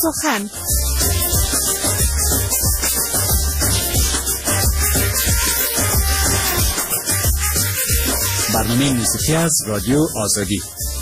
سخن. برنامه موسیقی از رادیو آزادی.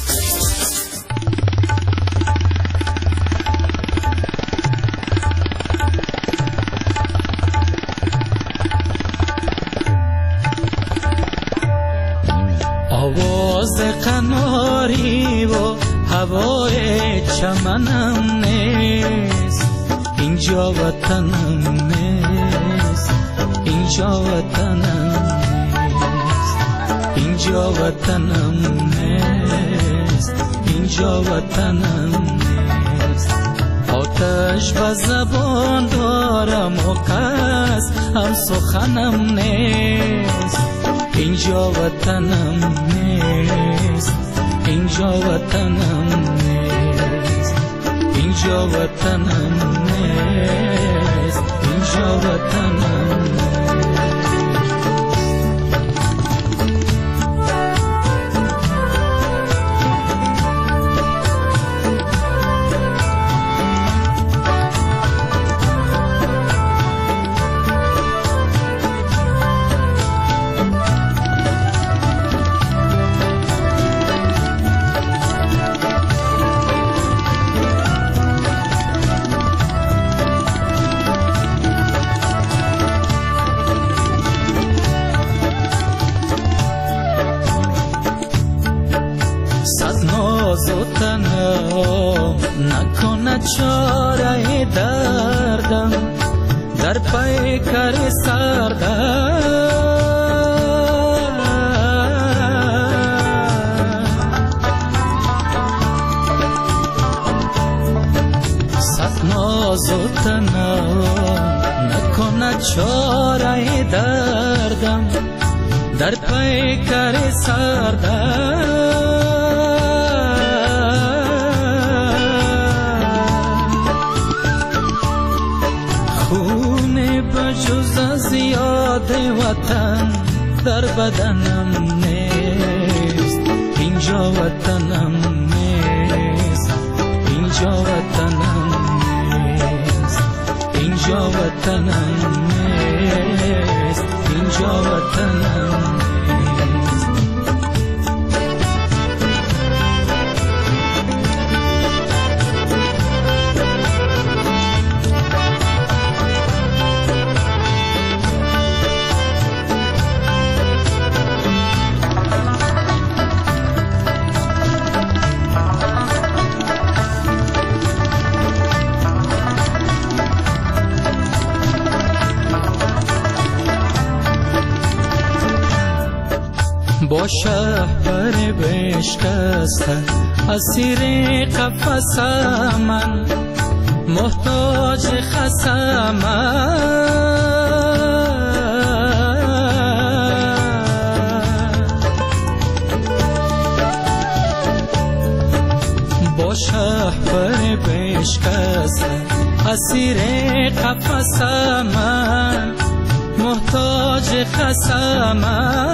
آواز قناری و هوای چمنم نیست، اینجا وطنم نیست، اینجا وطنم نیست، اینجا وطنم نیست، اینجا وطنم نیست. آتش و زبان دارم و کس هم سخنم نیست، اینجا وطنم نیست، اینجا وطنم نیست، اینجا وطنم نیست، اینجا وطنم نیست. نکنه چاره دردم در پیکر سردم، صد ناز و تنها نکنه چاره دردم در پیکر سردم. جز از یاد وطن در بدنم نیست، اینجا وطنم نیست، اینجا وطنم نیست، اینجا وطنم نیست، اینجا وطنم نیست. با شهر بشکسته اسیر قفس من، محتاج خسم با شهر بشکسته اسیر قفس من، محتاج خسم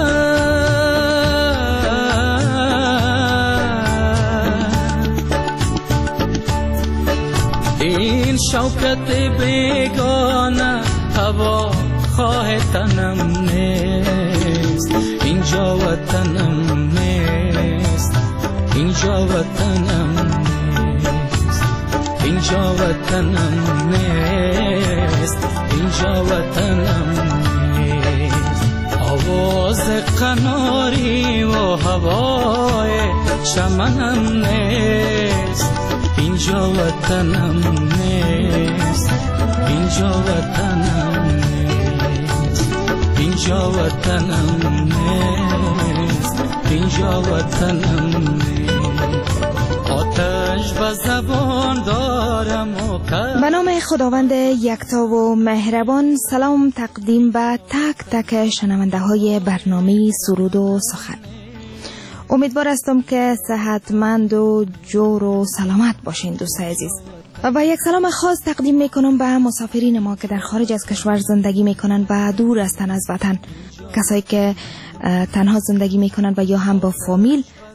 این شوکت بیگانه هوا خواه تنم نیست، اینجا وطنم نیست، اینجا وطنم نیست، اینجا وطنم نیست، اینجا وطنم نیست. آواز قناری و هوای چمنم نیست، اینجا وطنم نیست، اینجا وطنم نیست، اینجا وطنم نیست، اینجا وطنم نیست. آتش و زبان دارم و به نام خداوند یکتا و مهربان. سلام تقدیم به تک تک شنونده های برنامه سرود و سخن. امیدوار هستم که صحتمند و جور و سلامت باشین دوست عزیز. و یک سلام خاص تقدیم میکنم به مسافرین ما که در خارج از کشور زندگی میکنن و دور هستن از وطن، کسایی که تنها زندگی میکنن و یا هم با فامیل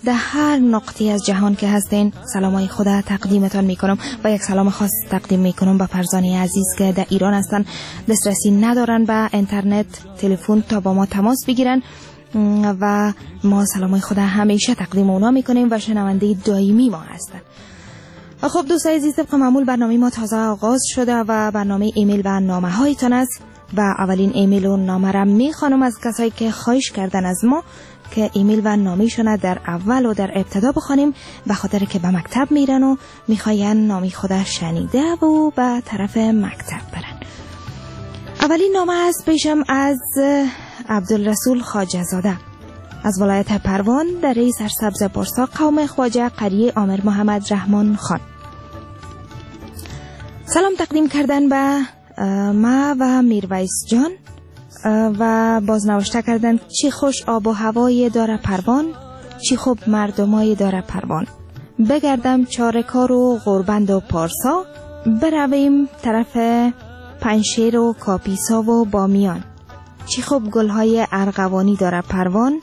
در هر نقطه از جهان که هستین سلامای خدا تقدیمتان میکنم و یک سلام خاص تقدیم میکنم به فرزانه عزیز که در ایران هستن، دسترسی ندارن به اینترنت، تلفن تا با ما تماس بگیرن و ما سلامای خدا همیشه تقدیم اونا میکنیم و شنونده دائمی ما هستن. خب دوستای عزیز، طبق معمول برنامه ما تازه آغاز شده و برنامه ایمیل و نامه هایتان است و اولین ایمیل و نامه را میخوانم از کسایی که خواهش کردن از ما که ایمیل و نامه شونه در اول و در ابتدا بخوانیم، به خاطر که به مکتب میرن و میخواین نامی خدا شنیده و به طرف مکتب برن. اولین نامه از پیشم از عبدالرسول خواجه زاده از ولایت پروان در ری سرسبز پارسا، قوم خواجه قریه آمر محمد رحمان خان. سلام تقدیم کردن به ما و میرویس جان و بازنوشته کردن چی خوش آب و هوای داره پروان، چی خوب مردمای داره پروان. بگردم چارکار و غربند و پارسا، برویم طرف پنشیر و کاپیسا و بامیان. چی خوب گلهای ارغوانی داره پروان،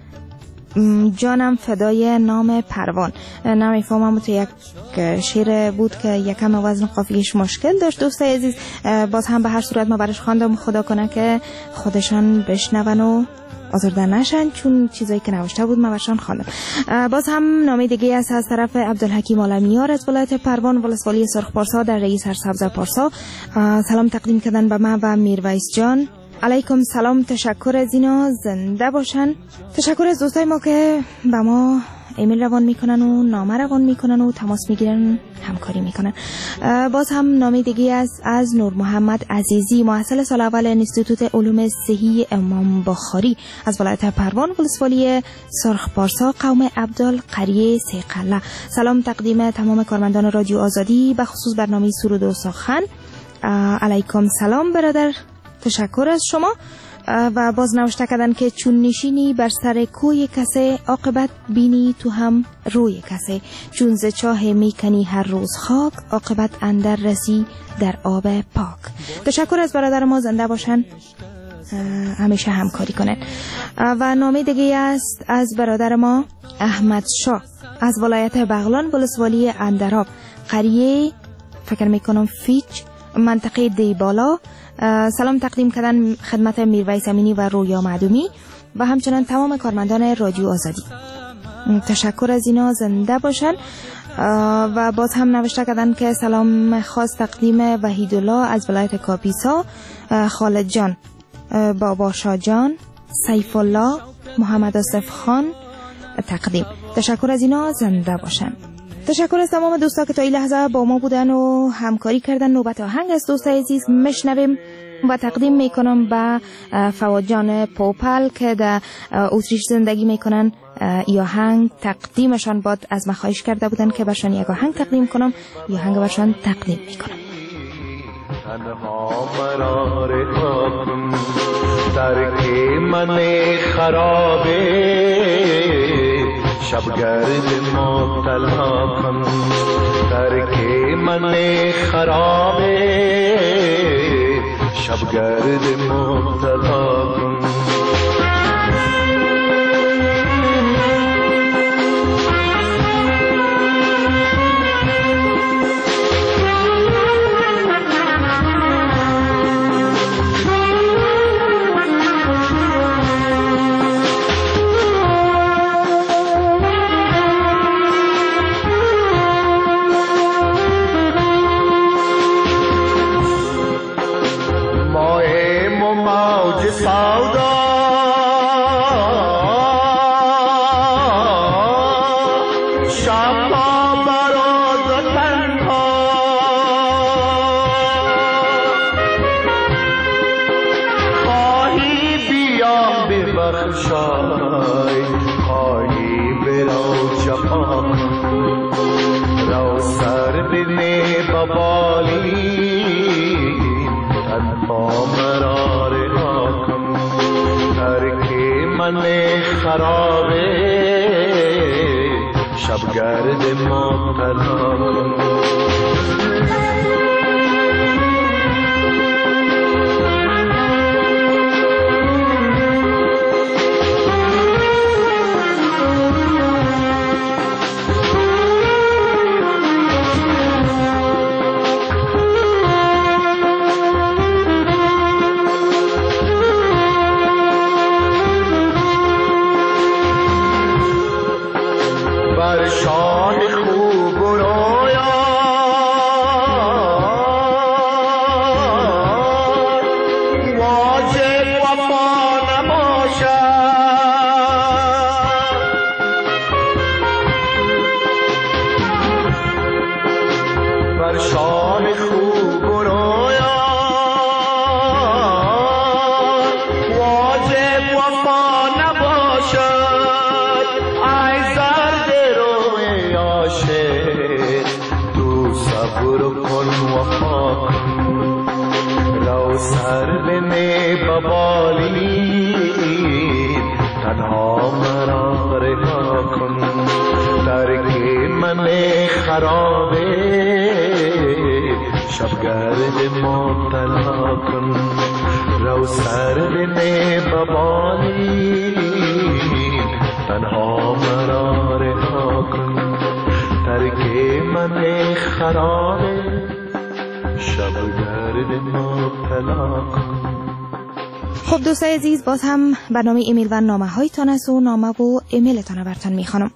جانم فدای نام پروان. نمیفهمم، تو یک شعر بود که یکم وزن قافیه‌اش مشکل داشت. دوستای عزیز، باز هم به هر صورت ما برش خواندم، خدا کنه که خودشان بشنون و آزرده نشن، چون چیزایی که نوشته بود ما برشان خواندم. باز هم نامه دیگه است از طرف عبدالحکیم عالمیار از ولایت پروان، ولسوالی سرخ پارسا در ری سرسبز پارسا. سلام تقدیم کردن به ما و میرویس جان. علیکم سلام، تشکر از اینا، زنده باشن. تشکر از دوستای ما که به ما ایمیل روان میکنن و نامه روان میکنن و تماس میگیرن، همکاری میکنن. باز هم نامه دیگه از نور محمد عزیزی، محصل سال اول انستیتوت علوم صحی امام بخاری از ولایت پروان، ولسوالی سرخ پارسا، قوم عبدال قریه سیقله. سلام تقدیم تمام کارمندان رادیو آزادی، به خصوص برنامه سرود و سخن. علیکم سلام برادر، تشکر از شما. و باز نوشته کردن که چون نشینی بر سر کوی کسی، عاقبت بینی تو هم روی کسی. چون ز چاه میکنی هر روز خاک، عاقبت اندر رسی در آب پاک. تشکر از برادر ما، زنده باشن، همیشه همکاری کنن. و نامه دیگه است از برادر ما احمد شاه از ولایت بغلان، ولسوالی اندراب، قریه فکر میکنم فیچ، منطقه دیبالا. سلام تقدیم کردن خدمت میرویس امینی و رویا معدومی و همچنان تمام کارمندان رادیو آزادی. تشکر از اینا، زنده باشن. و باز هم نوشته کردن که سلام خاص تقدیم وحیدالله از ولایت کاپیسا، خالد جان، بابا شاه جان، سیف الله، محمد آصف خان تقدیم. تشکر از اینا، زنده باشن. تشکر از تمام دوستا که تا این لحظه با ما بودن و همکاری کردن. نوبت آهنگ از دوستای عزیز میشنویم و تقدیم میکنم به فواد جان پوپل که در اتریش زندگی میکنن. یا آهنگ تقدیمشان باد از مخواهش کرده بودن که برشان یک آهنگ تقدیم کنم، یا آهنگ برشان تقدیم میکنم. تنها مرا رها کن، ترک من خرابه، شبگرد مبتلا کن، ترک من خرابه، شبگرد مبتلا کن. خرابه شبگرد مبتلا کن. وفا نباشد ای زرد روی عاشق تو صبر کن وفا کن رو سر بنه ببالید تنها مرا رها کن ترک من خرابه شبگرد مبتلا کن رو سر بنه ببالید تنها مرا رها کن ترک من خرابه شبگرد مبتلا کن. خب دوستای عزیز، باز هم برنامه ایمیل و نامه هایتان است و نامه و ایمیلتان برتان میخوانم.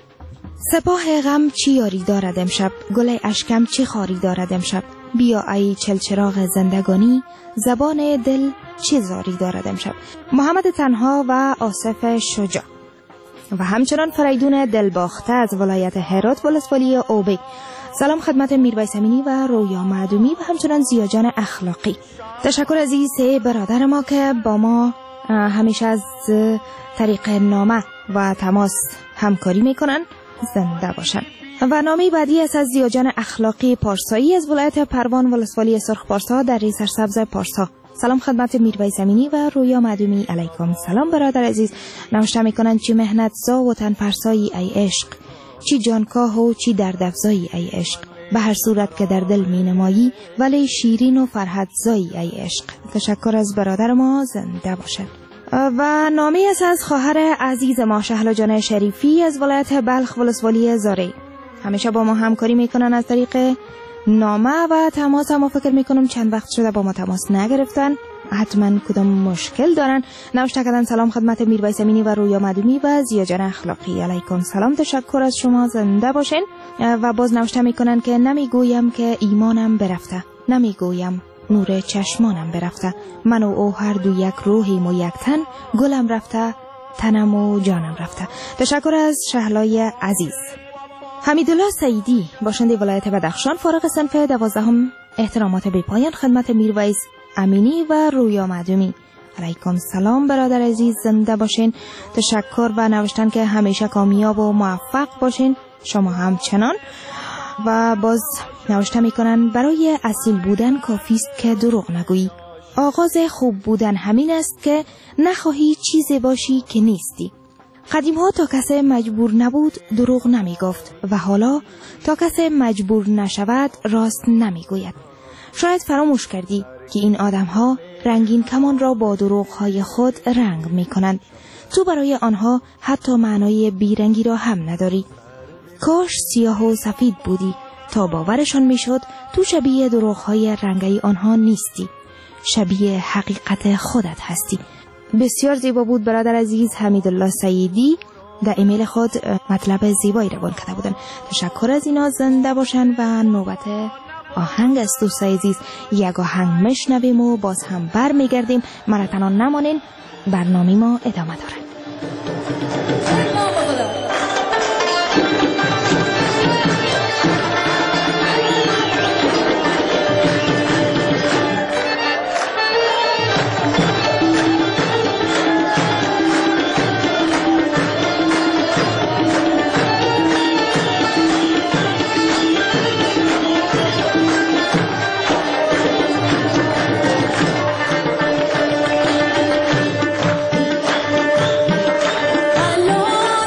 سپاه غم چی یاری دارد امشب، گل اشکم چی خاری دارد امشب، بیا ای چلچراغ زندگانی، زبان دل چی زاری دارد امشب. محمد تنها و آصف شجاع و همچنان فریدون دلباخته از ولایت هرات ولسوالی اوبی. سلام خدمت میرویس امینی و رویا معدومی و همچنان زیاجان اخلاقی. تشکر از این سه برادر ما که با ما همیشه از طریق نامه و تماس همکاری میکنن. زنده باشن. و نامه بعدی است از زیاجان اخلاقی پارسایی از ولایت پروان ولسوالی سرخ پارسا در سرسبز پارسا. سلام خدمت میرویس امینی و رویا معدومی. علیکم سلام برادر عزیز. نوشته میکنند چی مهنت زا و تن فرسایی ای عشق، چی جانکاه و چی درد افزایی ای عشق، به هر صورت که در دل می نمایی ولی شیرین و فرحت زایی ای عشق. تشکر از برادر ما. زنده باشد. و نامه است از خواهر عزیز ما شهلا جان شریفی از ولایت بلخ ولسوالی زاره. همیشه با ما همکاری میکنن از طریق نامه و تماس. هم فکر میکنم چند وقت شده با ما تماس نگرفتن، حتما کدام مشکل دارن. نوشته کردن سلام خدمت میرویس امینی و رویا معدومی و زیاجان اخلاقی. علیکم سلام. تشکر از شما. زنده باشین. و باز نوشته میکنن که نمیگویم که ایمانم برفته، نمیگویم نور چشمانم برفته، من و او هر دو یک روحیم و یک تن، گلم رفته تنم و جانم رفته. تشکر از شهلای عزیز. حمیدالله سعیدی باشنده ولایت بدخشان فارغ صنف 12 احترامات بی پایان خدمت میرویس امینی و رویا معدومی. علیکم سلام برادر عزیز. زنده باشین. تشکر و نوشتن که همیشه کامیاب و موفق باشین، شما همچنان. و باز نوشته میکنن برای اصیل بودن کافیست که دروغ نگویی، آغاز خوب بودن همین است که نخواهی چیزی باشی که نیستی. قدیم ها تا کسی مجبور نبود دروغ نمی گفت و حالا تا کسی مجبور نشود راست نمی گوید. شاید فراموش کردی که این آدم ها رنگین کمان را با دروغ های خود رنگ می کنند. تو برای آنها حتی معنای بیرنگی را هم نداری. کاش سیاه و سفید بودی تا باورشان می شد تو شبیه دروغ های رنگی آنها نیستی، شبیه حقیقت خودت هستی. بسیار زیبا بود برادر عزیز. حمیدالله سعیدی در ایمیل خود مطلب زیبایی روان کرده بودن. تشکر از اینا. زنده باشن. و نوبت آهنگ است دوستای عزیز. یک آهنگ مشنویم و باز هم بر میگردیم. مرتنا نمانین، برنامه ما ادامه داره. Hello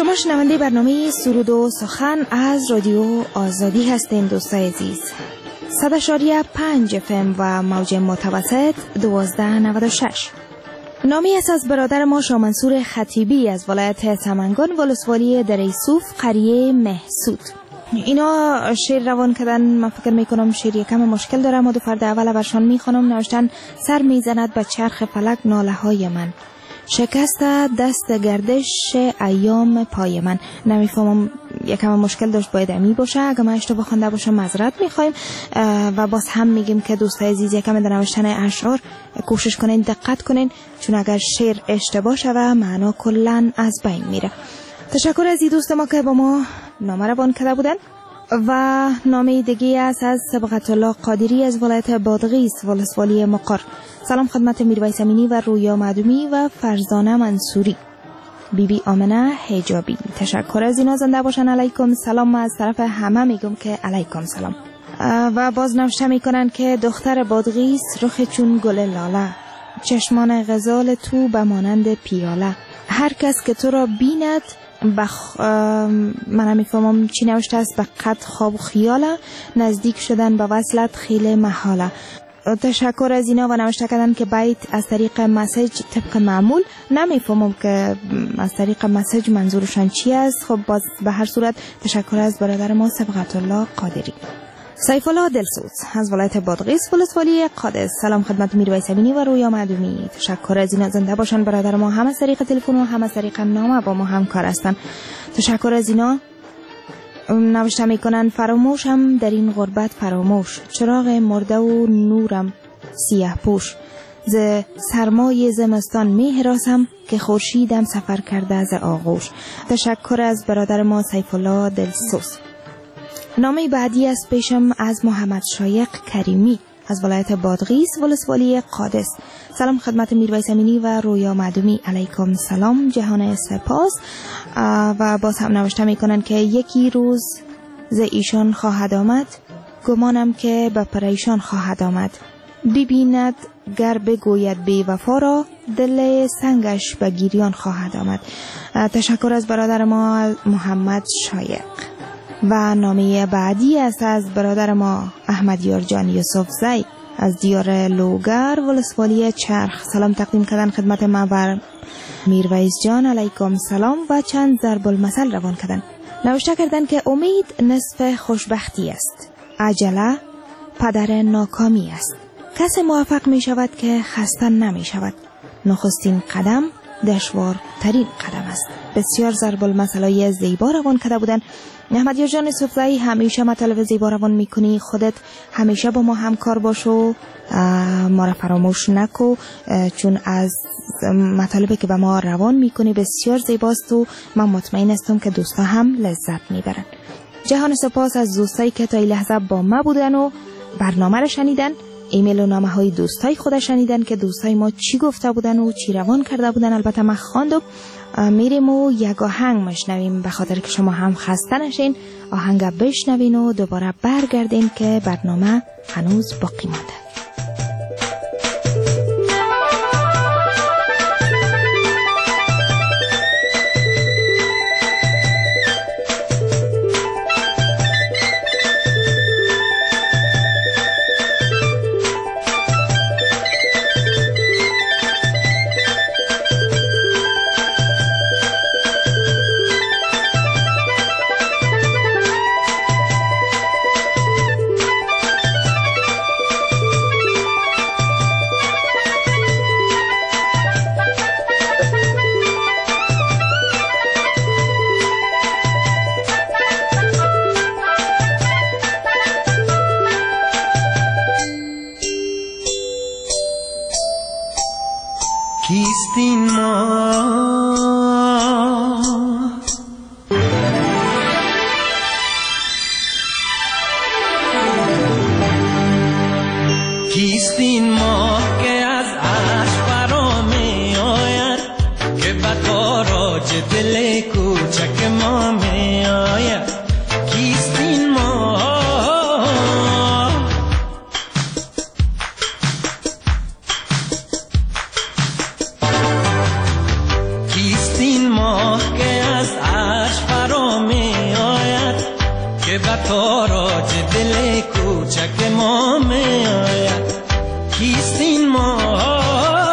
شما شنونده برنامه سرود و سخن از رادیو آزادی هستین دوستای عزیز. 100.5 FM و موج متوسط 1296. نامی است از برادر ما شاه منصور خطیبی از ولایت سمنگان ولسوالی دره صوف قریه محسود. اینا شعر روان کردن. من فکر میکنم شعر یکم مشکل داره. ما دو فرد اول برشان میخونم. نوشتن سر میزند به چرخ فلک ناله های من، شکست دست گردش ایام پای من. نمیفهمم، یکم مشکل داشت، باید امی باشه. اگه من اشتباه خوانده باشم معذرت میخوایم و باز هم میگیم که دوستای عزیز یکم در نوشتن اشعار کوشش کنین، دقت کنین، چون اگر شعر اشتباه شوه معنا کلا از بین میره. تشکر از این دوست ما که با ما نامه روان کرده بودن. و نامه دیگه است از صبغت الله قادری از ولایت بادغیس ولسوالی مقر. سلام خدمت میرویس امینی و رویا معدومی و فرزانه منصوری. بیبی آمنه حجابی. تشکر از اینا. زنده باشن. علیکم سلام. از طرف همه میگم که علیکم سلام. و باز نوشته میکنن که دختر بادغیس رخ چون گل لاله، چشمان غزال تو بمانند پیاله، هر کس که تو را بیند من نمیفهمم چی نوشته است، به قد خواب و خیاله، نزدیک شدن به وصلت خیلی محاله. تشکر از اینا و نوشته کردن که بیت از طریق مسیج طبق معمول. نمیفهمم که از طریق مسیج منظورشان چی است. خب باز به هر صورت تشکر از برادر ما صبغت الله قادری. سیف الله دلسوز از ولایت بادغیس ولسوالی قادس. سلام خدمت میرویس امینی و رویا معدومی. تشکر از اینا. زنده باشن برادر ما. هم از طریق تلفن و هم از طریق نامه با ما همکار هستن. تشکر از اینا. نوشته میکنن فراموشم در این غربت فراموش، چراغ مرده و نورم سیاه پوش، ز سرمای زمستان می هراسم که خورشیدم سفر کرده از آغوش. تشکر از برادر ما سیف الله دلسوز. نامه بعدی از پیشم از محمد شایق کریمی از ولایت بادغیس ولسوالی قادس. سلام خدمت میرویس امینی و رویا معدومی. علیکم سلام، جهان سپاس. و باز هم نوشته میکنن که یکی روز ز ایشان خواهد آمد، گمانم که به پریشان خواهد آمد، ببیند گر بگوید بی وفا را، دل سنگش به گریان خواهد آمد. تشکر از برادر ما محمد شایق. و نامه بعدی است از برادر ما احمد یارجان یوسف زی از دیار لوگر ولسوالی چرخ. سلام تقدیم کردن خدمت ما بر میرویس جان. علیکم سلام و چند ضرب المثل روان کردن. نوشته کردن که امید نصف خوشبختی است، عجله پدر ناکامی است، کسی موفق می شود که خسته نمی شود، نخستین قدم دشوارترین قدم است. بسیار ضرب المثلای زیبا روان کرده بودن. احمد یارجان صفایی همیشه مطالب زیبا روان میکنی. خودت همیشه با ما همکار باش و ما را فراموش نکو، چون از مطالبی که به ما روان میکنی بسیار زیباست و من مطمئن هستم که دوستا هم لذت میبرن. جهان سپاس از دوستایی که تا این لحظه با ما بودن و برنامه را شنیدن. ایمیل و نامه های دوستای خود شنیدن که دوستای ما چی گفته بودن و چی روان کرده بودن. البته من خواندم. میریم و یک آهنگ مشنویم به خاطر که شما هم خسته نشین. آهنگ بشنوین و دوباره برگردین که برنامه هنوز باقی مانده. کیستین ما کیستین ما که از عشق فرا می آید، که به تاراج دل کوچک ما می آید. کیستین ما کیستین ما که از کوچک ما می آید کیست این ما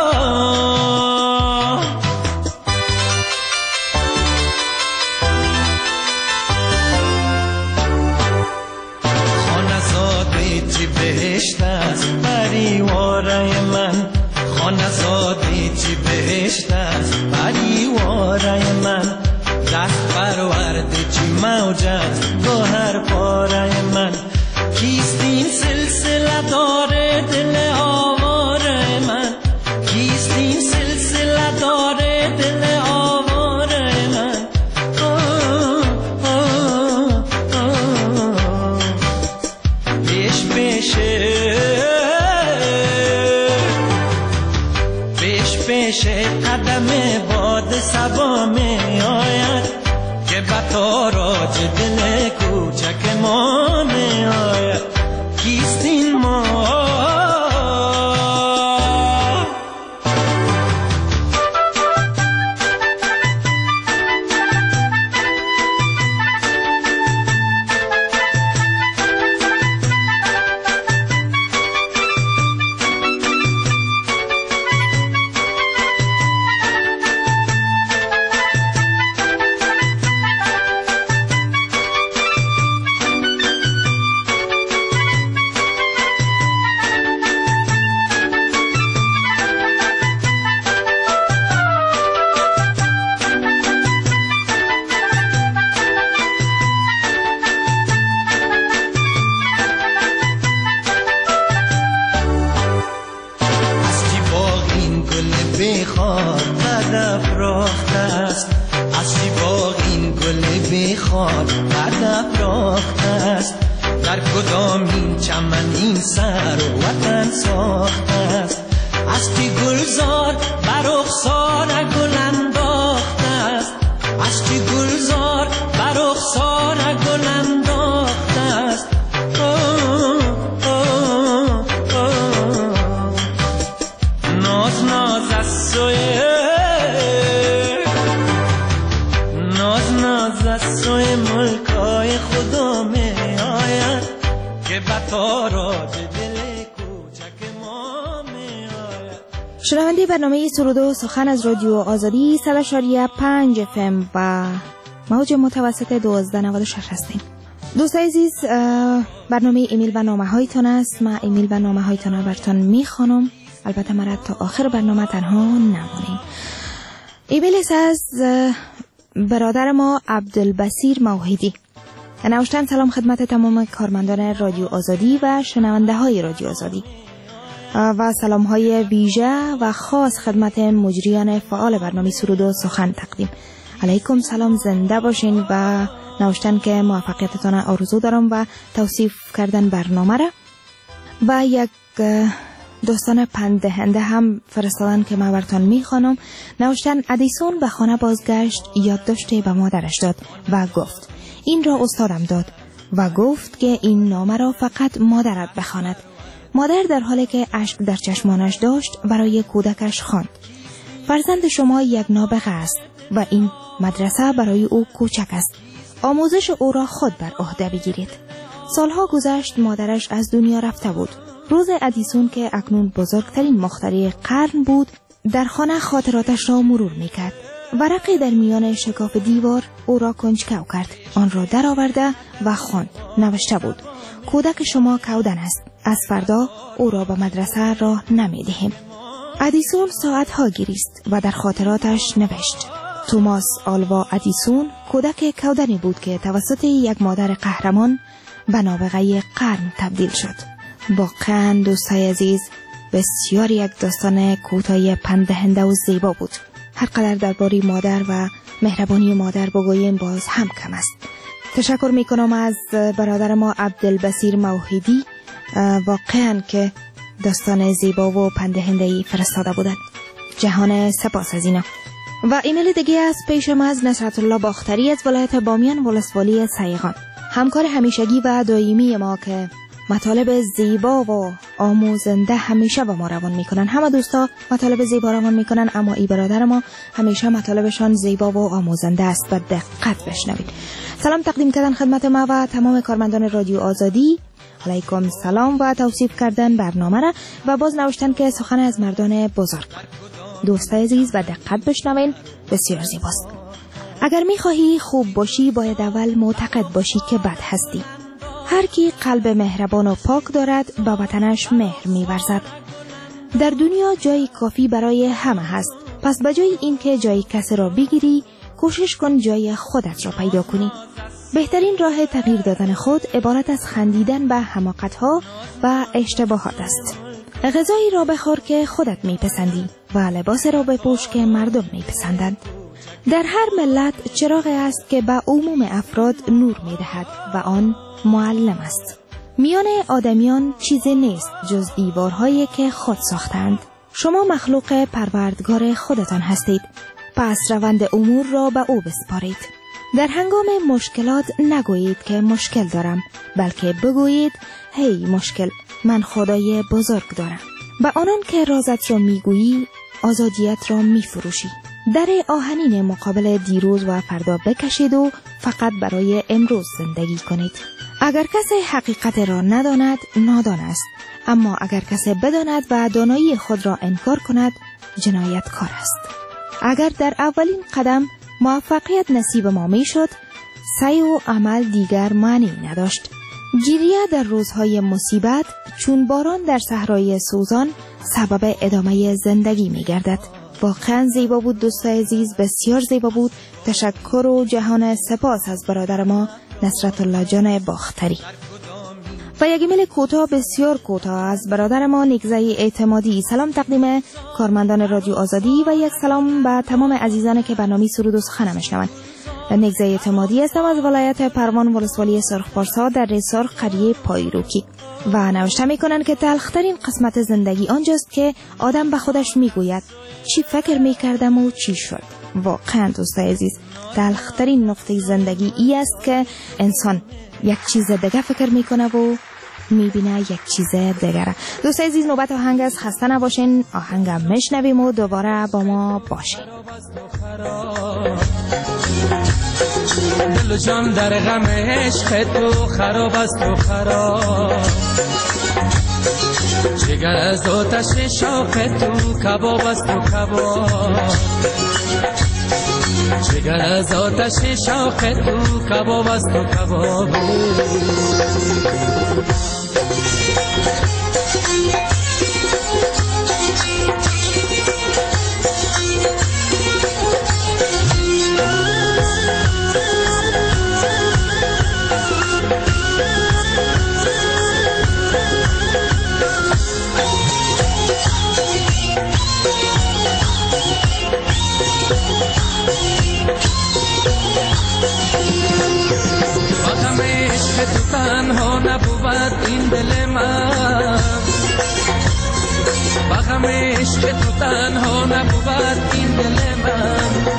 بهشت است پریواره من خانه زاده چی بهشت است پریواره من دست پرورده چی موج است گوهر پاره من کیست این سلسله داره دل آواره من کیست این سلسله داره دل آواره من پیش قدم باد سبا می آید که بطاراج دل کوچک ما می آید کیست این ما در کدام این چمن این سر وطن ساخته است از کی گلزار بر رخسار گل انداخته است از کی گلزار بر رخسار گل انداخته است ناز ناز از سوی ناز از سوی ملکای خدا می آید که بطاراج دل کوچک ما می آید. شنونده برنامه سرود و سخن از رادیو آزادی 100.5 FM و موج متوسط 1296 هستیم. دوستای عزیز، برنامه ایمیل و نامه هایتان است. من ایمیل و نامه هایتان رو براتون میخوانم. البته من تا آخر برنامه تنها نمونیم. ایمیل از برادر ما عبدالبصیر موحدی. نوشتن: سلام خدمت تمام کارمندان رادیو آزادی و شنونده های رادیو آزادی و سلام های ویژه و خاص خدمت مجریان فعال برنامه سرود و سخن تقدیم. علیکم سلام، زنده باشین. و نوشتن که موفقیتتان آرزو دارم و توصیف کردن برنامه را. و یک دوستان پندهنده هم فرستادن که من براتون میخوانم. نوشتن: ادیسون به خانه بازگشت، یادداشتی به مادرش داد و گفت این را استادم داد و گفت که این نامه را فقط مادرت بخواند. مادر در حالی که اشک در چشمانش داشت برای کودکش خواند: فرزند شما یک نابغه است و این مدرسه برای او کوچک است. آموزش او را خود بر عهده بگیرید. سالها گذشت، مادرش از دنیا رفته بود. روز ادیسون که اکنون بزرگترین مخترع قرن بود، در خانه خاطراتش را مرور میکرد. ورقی در میان شکاف دیوار او را کنجکاو کرد. آن را در آورده و خواند. نوشته بود: کودک شما کودن است. از فردا او را به مدرسه راه نمیدهیم. ادیسون ساعتها گریست و در خاطراتش نوشت: توماس آلوا ادیسون کودک کودنی بود که توسط یک مادر قهرمان به نابغه قرن تبدیل شد. واقعا دوستای عزیز، بسیار یک داستان کوتاه پندهنده و زیبا بود. هر قدر درباره مادر و مهربانی مادر بگوییم باز هم کم است. تشکر میکنم از برادر ما عبدالبصیر موحدی، واقعا که داستان زیبا و پندهنده‌ای فرستاده بودند. جهان سپاس از اینا. و ایمیل دیگه از پیشم از نصرت الله باختری از ولایت بامیان ولسوالی سیغان، همکار همیشگی و دائمی ما که مطالب زیبا و آموزنده همیشه با ما روان میکنن. همه دوستا مطالب زیبا روان میکنن، اما ای برادر ما همیشه مطالبشان زیبا و آموزنده است و دقت بشنوید. سلام تقدیم کردن خدمت ما و تمام کارمندان رادیو آزادی. علیکم سلام و توصیف کردن برنامه را و باز نوشتن که سخن از مردان بزرگ. دوستای عزیز و دقت بشنوین، بسیار زیباست. اگر میخواهی خوب باشی باید اول معتقد باشی که بد هستی. هر کی قلب مهربان و پاک دارد به وطنش مهر می‌ورزد. در دنیا جای کافی برای همه هست. پس بجای این که جای کسی را بگیری، کوشش کن جای خودت را پیدا کنی. بهترین راه تغییر دادن خود عبارت از خندیدن به حماقت‌ها و اشتباهات است. غذایی را بخور که خودت میپسندی و لباس را بپوش که مردم میپسندند. در هر ملت چراغی است که به عموم افراد نور میدهد و آن معلم است. میان آدمیان چیزی نیست جز دیوارهایی که خود ساختند. شما مخلوق پروردگار خودتان هستید. پس روند امور را به او بسپارید. در هنگام مشکلات نگویید که مشکل دارم، بلکه بگویید هی مشکل، من خدای بزرگ دارم. به آنان که رازت را میگویی آزادیت را میفروشی. در آهنین مقابل دیروز و فردا بکشید و فقط برای امروز زندگی کنید. اگر کسی حقیقت را نداند نادان است، اما اگر کسی بداند و دانایی خود را انکار کند جنایتکار است. اگر در اولین قدم موفقیت نصیب ما می شد، سعی و عمل دیگر معنی نداشت. گریه در روزهای مصیبت چون باران در صحرای سوزان سبب ادامه زندگی می گردد. واقعا زیبا بود دوستای عزیز، بسیار زیبا بود. تشکر و جهان سپاس از برادر ما نصرت الله جان باختری. و یک ایمیل کوتاه، بسیار کوتاه، از برادر ما نگزه اعتمادی. سلام تقدیم کارمندان رادیو آزادی و یک سلام به تمام عزیزانی که برنامه سرود و سخن میشنوند. نگزه اعتمادی هستم از ولایت پروان، ولسوالی سرخپارسا در ریسار قریه پایروکی. و نوشته میکنن که تلخترین قسمت زندگی آنجاست که آدم به خودش میگوید چی فکر میکردم و چی شد. واقعا دوستای عزیز، تلخترین نقطه زندگی ای است که انسان یک چیز دیگه فکر میکنه و میبینه یک چیز دیگره. دوستای عزیز، نوبت آهنگ است، خسته نباشین. آهنگم میشنویم و دوباره با ما باشین. دل و جان در غم عشق تو خراب است و خراب، جگر از آتش شوق تو کباب است و کباب، جگر از آتش شوق تو کباب است و کباب. تنها نبود این دل من، بغم عشق تو تنها نبود این دل من.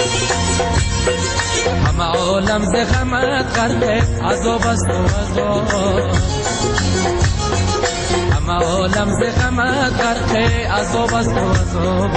همه عالم ز غمت غرق عذاب است و عذاب، همه عالم ز غمت غرق عذاب است و عذاب.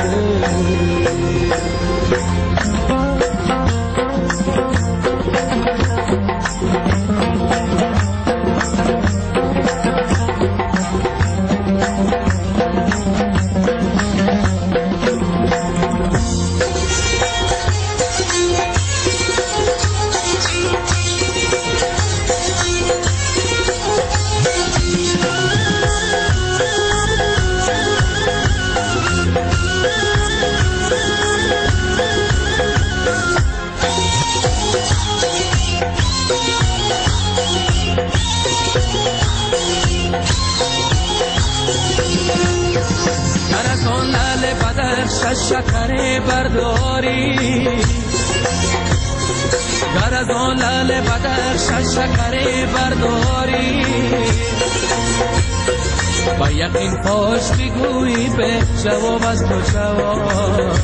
شکر برداری گر از آن لعل بدخش شکر برداری، با یقین پاش بگویی به جواب از تو جواب،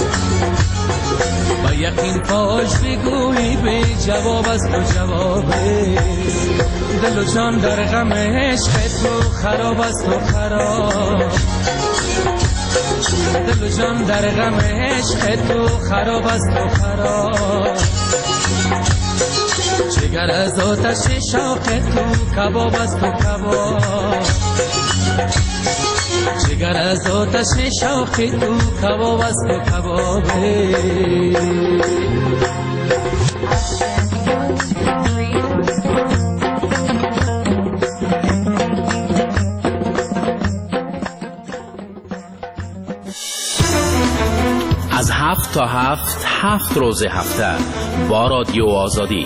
با یقین پاش بگویی به جواب از تو جواب. دل و جان در غم عشق تو خراب است و خراب، دل و جان در غم عشق تو خراب است و خراب. جگر از آتش شوق تو کباب است تو کباب جگر از آتش شوق تو کباب است تو کباب از 7 تا 7 روز هفته با رادیو آزادی.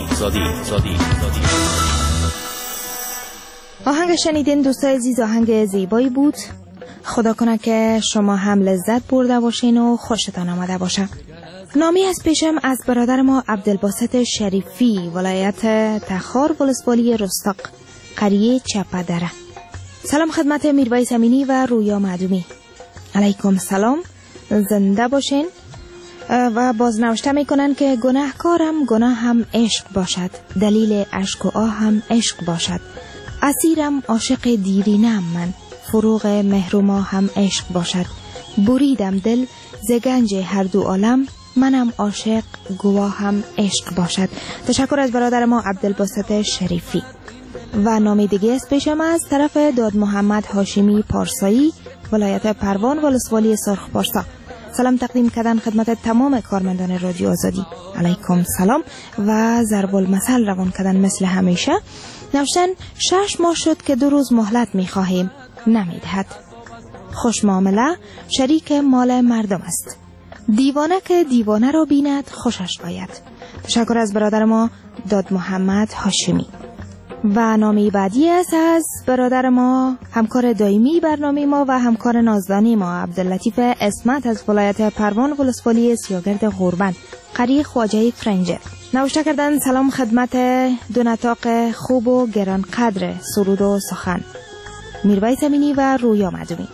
آهنگ شنیدین دوستای عزیز، آهنگ زیبایی بود. خدا کنه که شما هم لذت برده باشین و خوشتان آمده باشه. نامی از پیشم از برادر ما عبدالباسط شریفی، ولایت تخار، ولسوالی رستاق، قریه چپدره. سلام خدمت میرویس امینی و رویا معدومی. علیکم سلام، زنده باشین. و بازنوشته میکنن که گناهکارم گناه هم عشق باشد، دلیل اشک و آه هم عشق باشد. اسیرم عاشق دیرینم من، فروغ مهر و ما هم عشق باشد. بریدم دل ز گنج هر دو عالم، منم عاشق گواه هم عشق باشد. تشکر از برادر ما عبدالباسط شریفی. و نام دیگه از پیشم از طرف داد محمد هاشمی پارسایی، ولایت پروان، ولسوالی سرخ پارسا. سلام تقدیم کردن خدمت تمام کارمندان رادیو آزادی. علیکم سلام و ضرب المثل روان کردن مثل همیشه. نوشتن 6 ماه شد که 2 روز مهلت میخواهیم، نمیدهد. خوش معامله شریک مال مردم است، دیوانه که دیوانه را بیند خوشش آید. تشکر از برادر ما داد محمد هاشمی. و نامی بعدی است از برادر ما، همکار دائمی برنامه ما و همکار نازدانی ما، عبداللطیف اسمت از ولایت پروان، ولسوالی سیاگرد غربن، قریه خواجه فرنجه. نوشته کردن سلام خدمت دو نطاق خوب و گرانقدر سرود و سخن، میرویس امینی و رویا معدومی.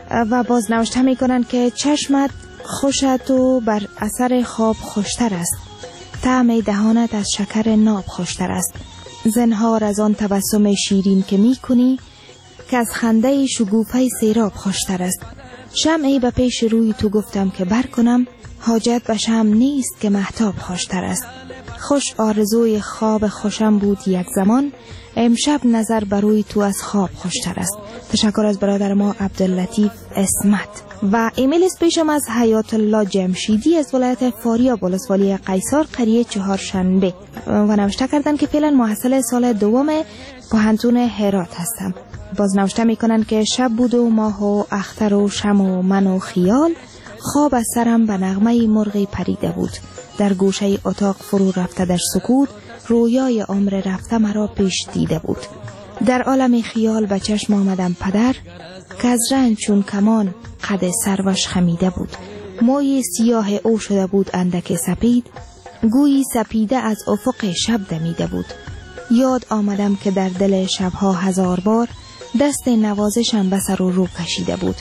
و باز نوشته میکنن که چشمت خوشت و بر اثر خواب خوشتر است، طعم دهانت از شکر ناب خوشتر است. زنهار از آن تبسم شیرین که می کنی، که از خنده شگوفه سیراب خوشتر است. شمعی به پیش روی تو گفتم که بر کنم، حاجت به شمع نیست که مهتاب خوشتر است. خوش آرزوی خواب خوشم بود یک زمان، امشب نظر بر روی تو از خواب خوشتر است. تشکر از برادر ما عبداللطیف اسمت. و ایمیل از پیشم از حیات الله جمشیدی از ولایت فاریاب، ولسوالی قیصر، قریه چهارشنبه. و نوشته کردن که فعلا محصل سال دوم کهنتون هرات هستم. باز نوشته میکنن که شب بود و ماه و اختر و شم و من و خیال، خواب از سرم به نغمه مرغی پریده بود. در گوشه اتاق فرو رفته در سکوت، رویای عمر رفته مرا پیش دیده بود. در عالم خیال به چشم آمدم پدر، که از رنج چون کمان قد سروش خمیده بود. موی سیاه او شده بود اندک سپید، گویی سپیده از افق شب دمیده بود. یاد آمدم که در دل شبها 1000 بار دست نوازشم به سر و رو کشیده بود.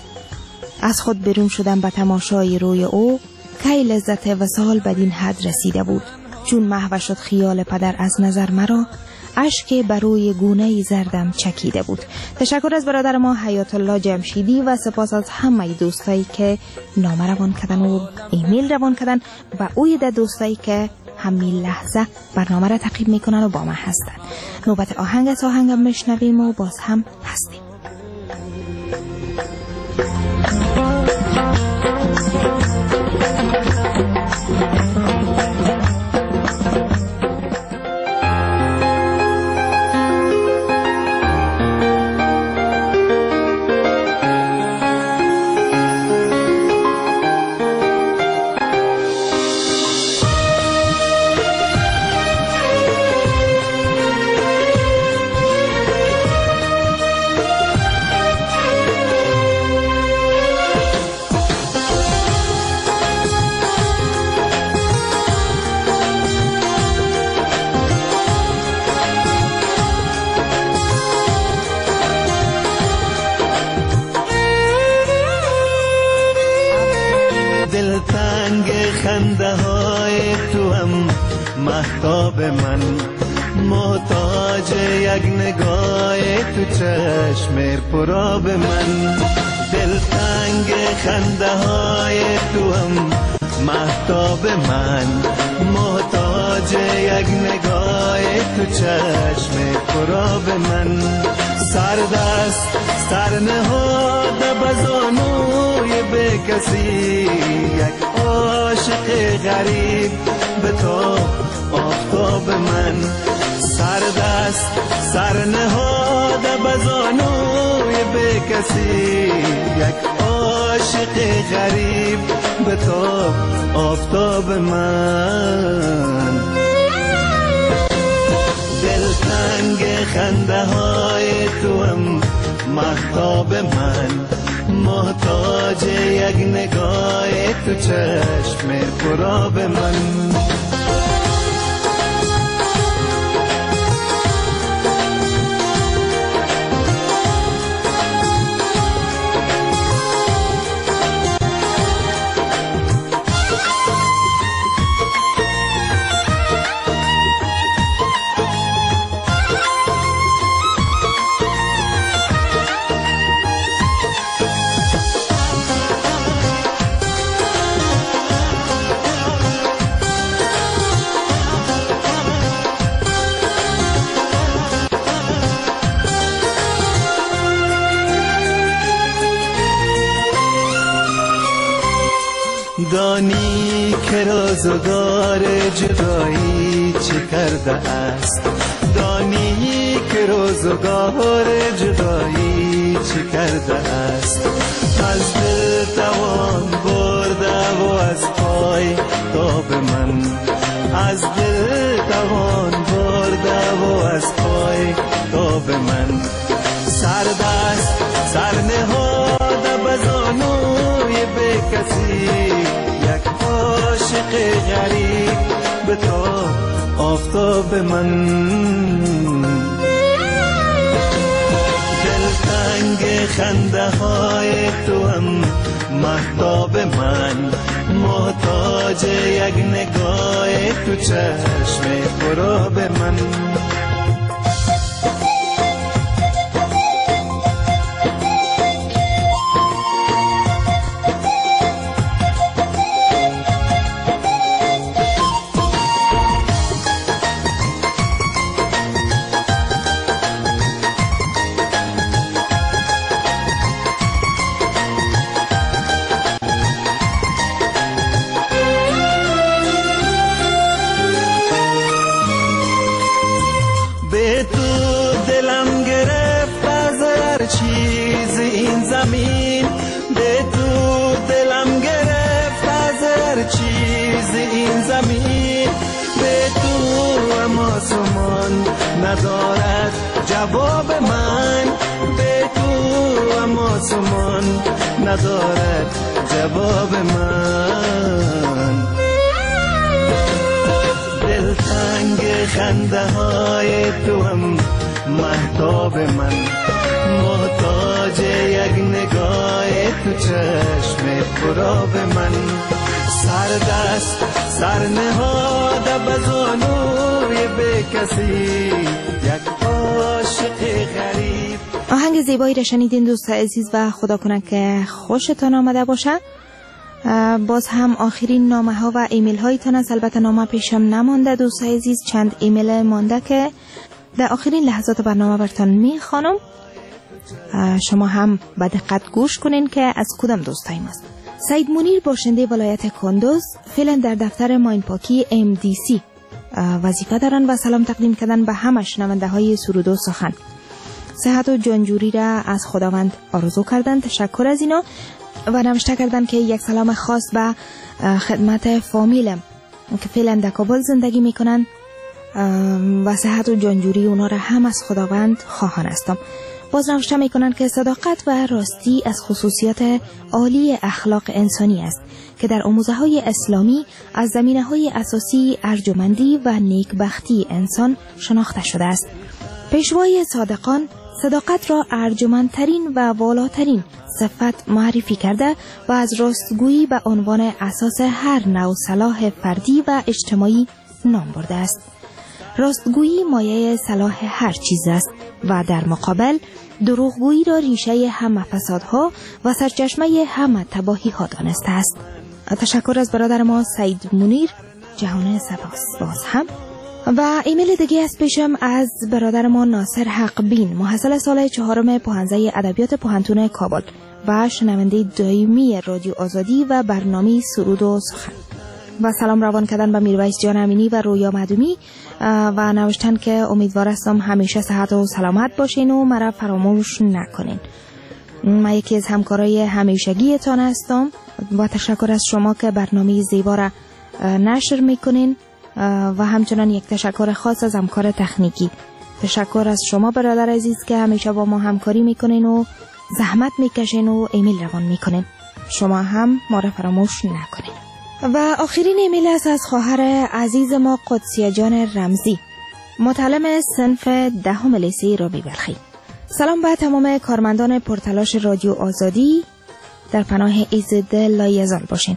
از خود برون شدم به تماشای روی او، کی لذت وصال بدین حد رسیده بود. چون محو شد خیال پدر از نظر مرا، اشک بر روی گونه زردم چکیده بود. تشکر از برادر ما حیات الله جمشیدی و سپاس از همه دوستایی که نامه روان کردن و ایمیل روان کردن و اوی دوستایی که همین لحظه برنامه را تعقیب میکنن و با من هستن. نوبت آهنگم میشنویم و باز هم هستیم. خنده های تو هم مهتاب من، محتاج یک نگاه تو چشم پراب من. دلتنگ خنده های تو هم مهتاب من، محتاج محتاج یک نگاه تو چشم پرآب من. سردست سر نهاده بزانوی به کسی، یک عاشق غریب به تو آفتاب من. سردست سر نهاده بزانوی به کسی، یک عاشق غریب به تو آفتاب من. دلتنگ خنده های تو هم مهتاب من، محتاج یک نگاه تو چشم پرآب من. دانی که روزگار جدایی چه کرده است، دانی که روزگار جدایی چه کرده است. از دل توان برده و از پای تاب من، از دل توان برده و از پای تاب من. سردست سر نهاده بزانوی به کسی، یک عاشق غریب به تو آفتاب من. دلتنگ خنده های تو هم مهتاب من، محتاج یک نگاه تو چشم پرآب من. ندارد جواب من، به تو اما سمان ندارد جواب من. دلتنگ خنده های تو هم مهتاب من، محتاج یک نگاه تو چشم پرآب من. سردست سر نهاده بزانوی به کسی، یک عاشق غریب. آهنگ زیبایی را شنیدین دوست عزیز و خدا کنه که خوشتان آمده باشه. باز هم آخرین نامه ها و ایمیل هایتان است. البته نامه پیشم نمانده دوست عزیز، چند ایمیل مانده که در آخرین لحظات برنامه برتان میخوانم. شما هم به دقت گوش کنین که از کدام دوستای ماست. سید منیر باشنده ولایت کندوز فعلا در دفتر ماین پاکی MDC وظیفه دارن و سلام تقدیم کردن به همه شنونده های سرود و سخن. صحت و جانجوری را از خداوند آرزو کردن. تشکر از اینا و نوشته کردن که یک سلام خاص به خدمت فامیلم که فعلا در کابل زندگی میکنن و صحت و جانجوری اونا را هم از خداوند خواهان هستم. باز نوشته میکنن که صداقت و راستی از خصوصیات عالی اخلاق انسانی است که در آموزه های اسلامی از زمینه های اساسی ارجمندی و نیکبختی انسان شناخته شده است. پیشوای صادقان صداقت را ارجمندترین و والاترین صفت معرفی کرده و از راستگویی به عنوان اساس هر نوع صلاح فردی و اجتماعی نام برده است. راستگویی مایه صلاح هر چیز است و در مقابل دروغگویی را ریشه همه فسادها و سرچشمه همه تباهی ها دانسته است. تشکر از برادر ما سید منیر جهان سپاس باز هم. و ایمیل دیگه از پیشم از برادر ما ناصر حق بین، محصل سال 4 پوهنځی ادبیات پوهنتون کابل و شنونده دائمی رادیو آزادی و برنامه سرود و سخن. و سلام روان کردن به میرویس جان امینی و رویا مدومی و نوشتن که امیدوار هستم همیشه صحت و سلامت باشین و مرا فراموش نکنین. من یکی از همکارای همیشگی تان هستم و تشکر از شما که برنامه زیبا را نشر میکنین و همچنان یک تشکر خاص از همکار تکنیکی. تشکر از شما برادر عزیز که همیشه با ما همکاری میکنین و زحمت میکشین و ایمیل روان میکنین. شما هم ما را فراموش نکنین. و آخرین ایمیل است از خواهر عزیز ما قدسیه جان رمزی، متعلم صنف 10 لیسه رابی بلخی. سلام به تمام کارمندان پرتلاش رادیو آزادی، در پناه ایزد لایزال باشین.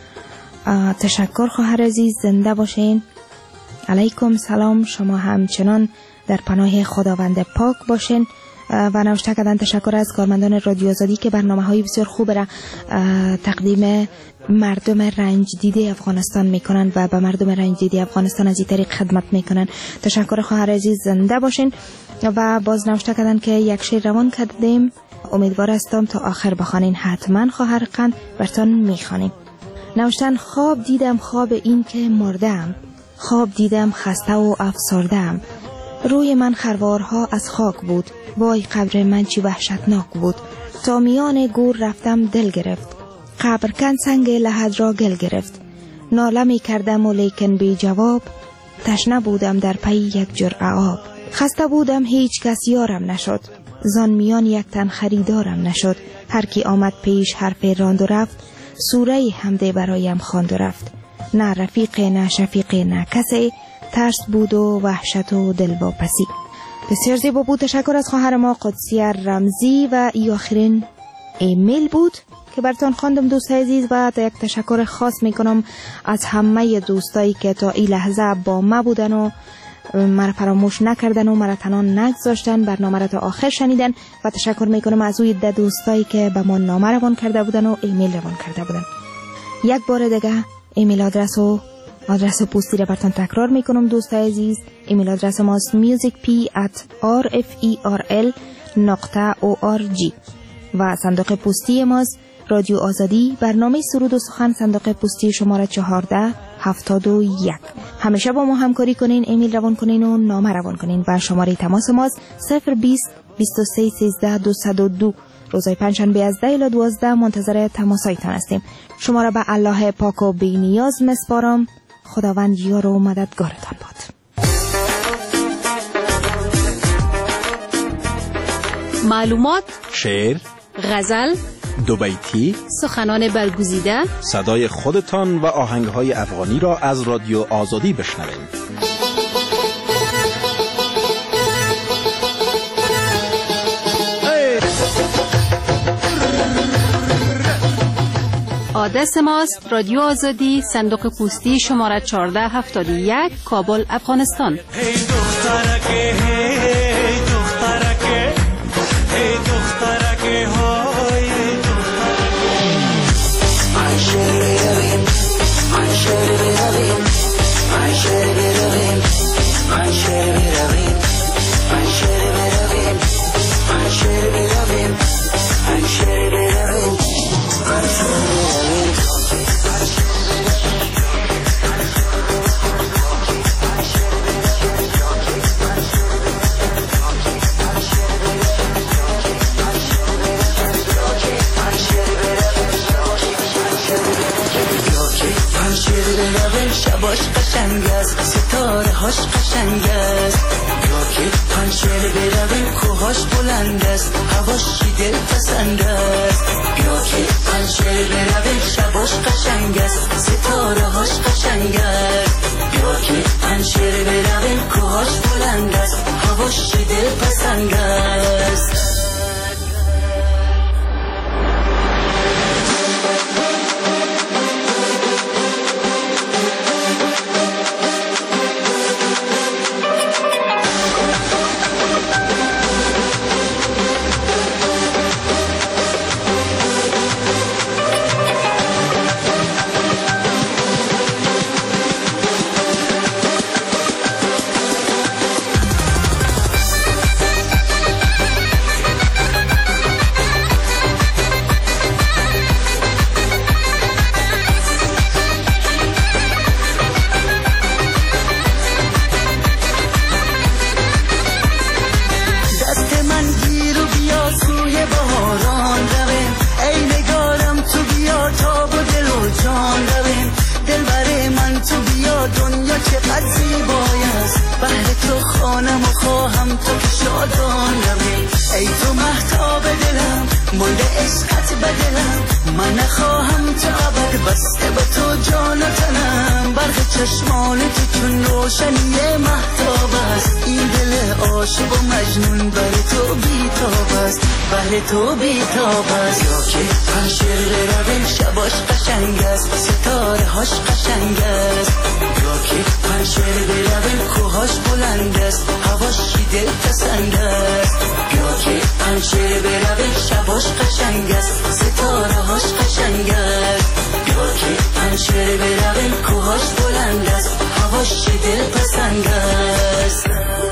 تشکر خواهر عزیز، زنده باشین. علیکم سلام، شما همچنان در پناه خداوند پاک باشین. و نوشته کردن تشکر از کارمندان رادیو آزادی که برنامه‌های بسیار خوب را تقدیم مردم رنج دیده افغانستان میکنن و به مردم رنج دیده افغانستان از این طریق خدمت میکنن. تشکر خواهر عزیز، زنده باشین. و باز نوشته کردن که یک شعر روان کردیم، امیدوار هستم تا آخر بخوانین. حتما خواهر قند برتان میخوانیم. نوشتن خواب دیدم، خواب این که مردم، خواب دیدم خسته و افسردم، روی من خروارها از خاک بود، وای قبر من چی وحشتناک بود، تا میان گور رفتم دل گرفت، قبرکن سنگ لحد را گل گرفت، ناله می کردم و لیکن بی جواب، تشنه بودم در پی یک جرعه آب، خسته بودم هیچ کس یارم نشد، زان میان یک تن خریدارم نشد، هر کی آمد پیش حرف راند و رفت، سوره حمده برایم خواند و رفت، نه رفیق نه شفیق نه کسی، ترس بود و وحشت و دلواپسی. بسیار زیبا بود. تشکر از خواهر ما قدسیه رمزی. و ای آخرین ایمیل بود که براتون خواندم دوست عزیز. و یک تشکر خاص میکنم از همه دوستایی که تا این لحظه با ما بودن و مرا فراموش نکردن و مرا تنها نگذاشتن، برنامه را تا آخر شنیدن. و تشکر میکنم از اوی دوستایی که به ما نامه روان کرده بودن و ایمیل روان کرده بودن. یک بار دیگه ایمیل آدرس پستی را براتون تکرار میکنم دوست عزیز. ایمیل آدرس ماست musicp@rferl.org و صندوق پستی ماست رادیو آزادی، برنامه سرود و سخن، صندوق پستی شماره 1471. همیشه با ما همکاری کنین، ایمیل روان کنین و نامه روان کنین. و شماره تماس ماست 020 23 13 202. روزهای پنجشنبه از 10 الی 12 منتظر تماسایتان هستیم. شما را به الله پاک و بی نیاز مسپارم. خداوند یار و مددگارتان باد. معلومات، شعر، غزل، دو بیتی، سخنان برگزیده، صدای خودتان و آهنگهای افغانی را از رادیو آزادی بشنوید. آدرس ماست رادیو آزادی، صندوق پستی شماره 1471، کابل، افغانستان. هی دخترکه، هی دخترکه، هی دخترکه های شباش قشنگ است، ستاره هاش قشنگ است، یا که پنشر برویم کوهاش بلند است، هواش دل پسند است، یا که پنشر برویم شباش قشنگ است، ستاره هاش قشنگ است، یا که پنشر برویم کوهاش بلند است، هواش دل پسند است. ای تو مهتاب دلم، مولد عشقت بدلم، من نخواهم تا ابد بسته به تو جان و تنم. برق چشمان تو چون روشنی مهتاب است، این دل عاشق و مجنون بر تو بیتاب است، بر تو بیتاب است. یا که پنشرق روی شباش قشنگ است، ستاره هاش قشنگ است. یا که پنشرق روی کوهاش بلند است، هواشی دل پسند است. یا که پنشرق روی شباش قشنگ است، ستاره هاش قشنگ است. یا که پنشرق روی کوهاش بلند است، هواشی دل پسند است.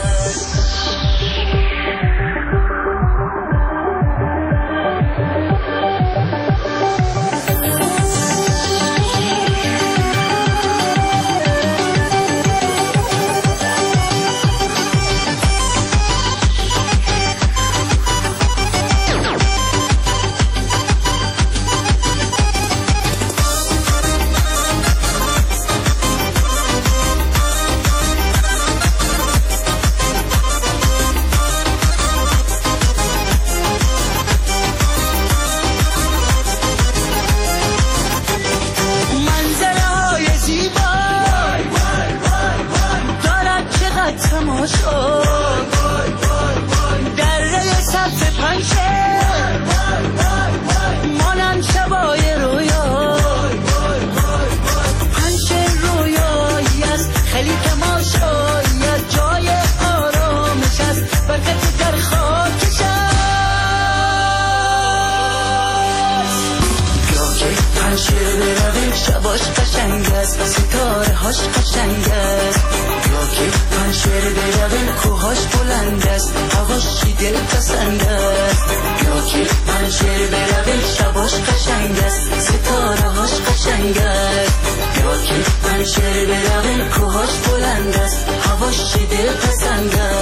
شباش قشنگ است، ستاره هاش قشنگ است. یا که پنشرق روی کوهاش بلند است، هواشی دل پسند است. یا که پنشرق روی شباش قشنگ است، ستاره هاش قشنگ است. یا که پنشرق روی کوهاش بلند است، هواشی دل پسند است.